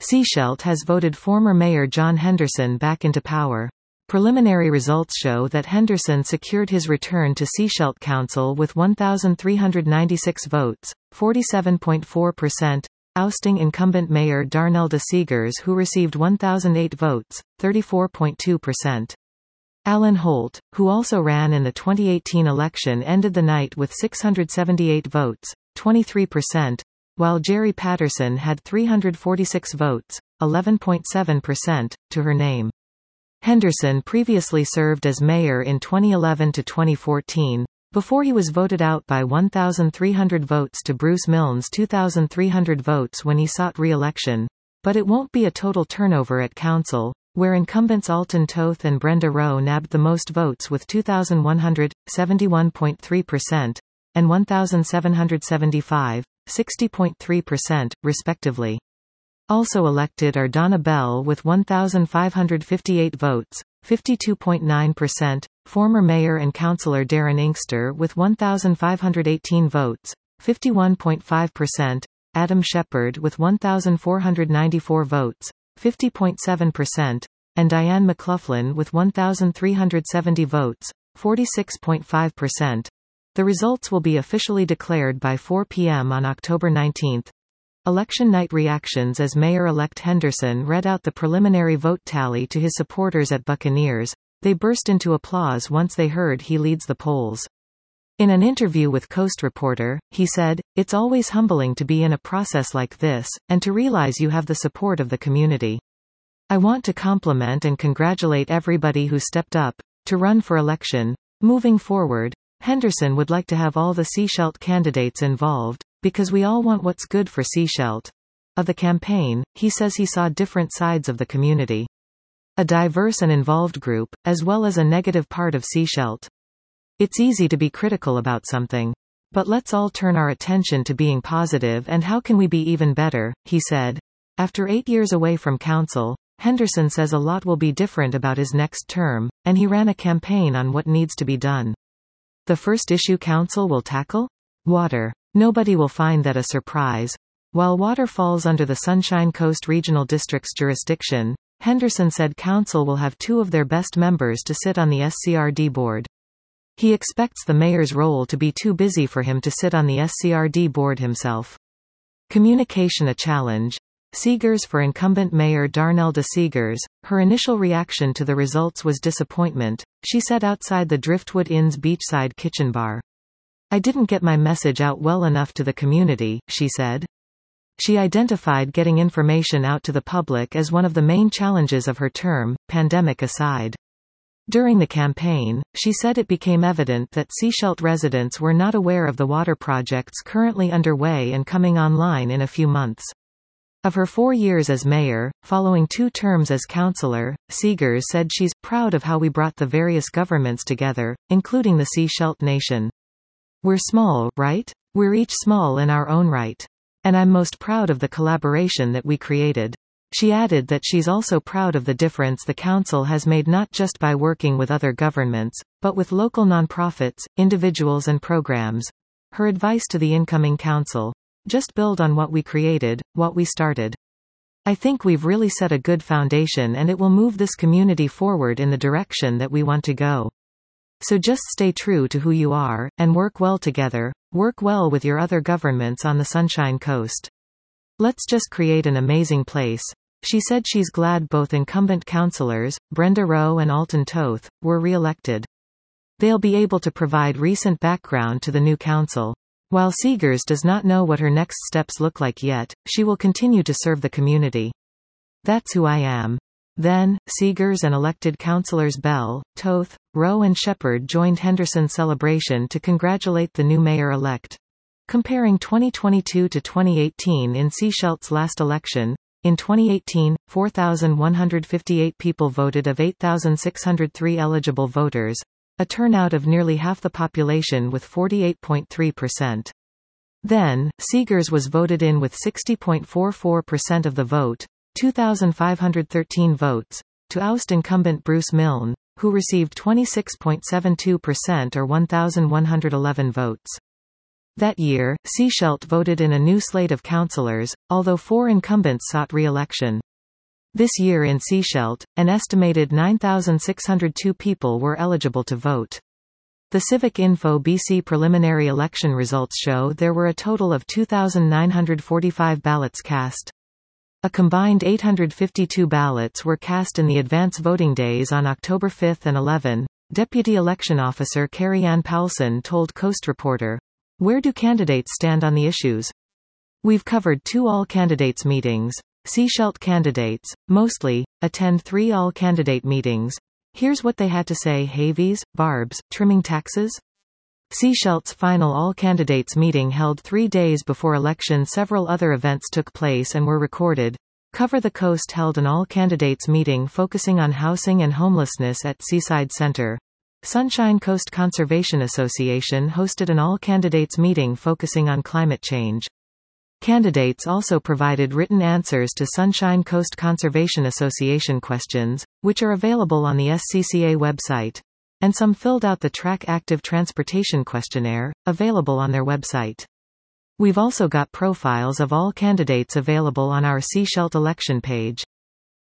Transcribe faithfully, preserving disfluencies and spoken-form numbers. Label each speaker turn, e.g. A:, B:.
A: Sechelt has voted former Mayor John Henderson back into power. Preliminary results show that Henderson secured his return to Sechelt Council with one thousand three hundred ninety-six votes, forty-seven point four percent, ousting incumbent Mayor Darnell de Seegers who received one thousand eight votes, thirty-four point two percent. Alan Holt, who also ran in the twenty eighteen election, ended the night with six hundred seventy-eight votes, twenty-three percent, while Jerry Patterson had three hundred forty-six votes, eleven point seven percent, to her name. Henderson previously served as mayor in twenty eleven to twenty fourteen, before he was voted out by one thousand three hundred votes to Bruce Milne's two thousand three hundred votes when he sought re-election. But it won't be a total turnover at council, where incumbents Alton Toth and Brenda Rowe nabbed the most votes with two thousand one hundred, seventy-one point three percent, and one thousand seven hundred seventy-five, sixty point three percent, respectively. Also elected are Donna Bell with one thousand five hundred fifty-eight votes, fifty-two point nine percent, former Mayor and Councillor Darren Inkster with one thousand five hundred eighteen votes, fifty-one point five percent, Adam Shepherd with one thousand four hundred ninety-four votes, fifty point seven percent, and Diane McLaughlin with one thousand three hundred seventy votes, forty-six point five percent. The results will be officially declared by four p m on October nineteenth. Election night reactions as Mayor-elect Henderson read out the preliminary vote tally to his supporters at Buccaneers. They burst into applause once they heard he leads the polls. In an interview with Coast Reporter, he said, "It's always humbling to be in a process like this, and to realize you have the support of the community. I want to compliment and congratulate everybody who stepped up to run for election. Moving forward, Henderson would like to have all the Sechelt candidates involved, because we all want what's good for Sechelt." Of the campaign, he says he saw different sides of the community. A diverse and involved group, as well as a negative part of Sechelt. It's easy to be critical about something. But let's all turn our attention to being positive and how can we be even better, he said. After eight years away from council, Henderson says a lot will be different about his next term, and he ran a campaign on what needs to be done. The first issue council will tackle? Water. Nobody will find that a surprise. While water falls under the Sunshine Coast Regional District's jurisdiction, Henderson said council will have two of their best members to sit on the S C R D board. He expects the mayor's role to be too busy for him to sit on the S C R D board himself. Communication a challenge. Seegers for incumbent Mayor Darnell de Seegers. Her initial reaction to the results was disappointment. She said outside the Driftwood Inn's beachside kitchen bar. "I didn't get my message out well enough to the community," she said. She identified getting information out to the public as one of the main challenges of her term, pandemic aside. During the campaign, she said it became evident that Sechelt residents were not aware of the water projects currently underway and coming online in a few months. Of her four years as mayor, following two terms as councillor, Seegers said she's proud of how we brought the various governments together, including the Sechelt Nation. "We're small, right? We're each small in our own right. And I'm most proud of the collaboration that we created." She added that she's also proud of the difference the council has made not just by working with other governments, but with local nonprofits, individuals and programs. Her advice to the incoming council: just build on what we created, what we started. I think we've really set a good foundation and it will move this community forward in the direction that we want to go. So just stay true to who you are, and work well together, work well with your other governments on the Sunshine Coast. Let's just create an amazing place. She said she's glad both incumbent councillors, Brenda Rowe and Alton Toth, were re-elected. They'll be able to provide recent background to the new council. While Seegers does not know what her next steps look like yet, she will continue to serve the community. "That's who I am." Then, Seegers and elected councillors Bell, Toth, Rowe and Shepherd joined Henderson's celebration to congratulate the new mayor-elect. Comparing twenty twenty-two to twenty eighteen in Sechelt's last election, in twenty eighteen, four thousand one hundred fifty-eight people voted of eight thousand six hundred three eligible voters, a turnout of nearly half the population with forty-eight point three percent. Then, Seegers was voted in with sixty point four four percent of the vote, two thousand five hundred thirteen votes, to oust incumbent Bruce Milne, who received twenty-six point seven two percent or one thousand one hundred eleven votes. That year, Sechelt voted in a new slate of councillors, although four incumbents sought re-election. This year in Sechelt, an estimated nine thousand six hundred two people were eligible to vote. The Civic Info B C preliminary election results show there were a total of two thousand nine hundred forty-five ballots cast. A combined eight hundred fifty-two ballots were cast in the advance voting days on October fifth and eleventh. Deputy Election Officer Carrie Ann Paulson told Coast Reporter, "Where do candidates stand on the issues? We've covered two all-candidates meetings. Sechelt candidates, mostly, attend three all-candidate meetings. Here's what they had to say: Havies, barbs, trimming taxes?" Sechelt's final all-candidates meeting held three days before election. Several other events took place and were recorded. Cover the Coast held an all-candidates meeting focusing on housing and homelessness at Seaside Center. Sunshine Coast Conservation Association hosted an all-candidates meeting focusing on climate change. Candidates also provided written answers to Sunshine Coast Conservation Association questions, which are available on the S C C A website. And some filled out the Track Active Transportation questionnaire, available on their website. We've also got profiles of all candidates available on our Sechelt election page.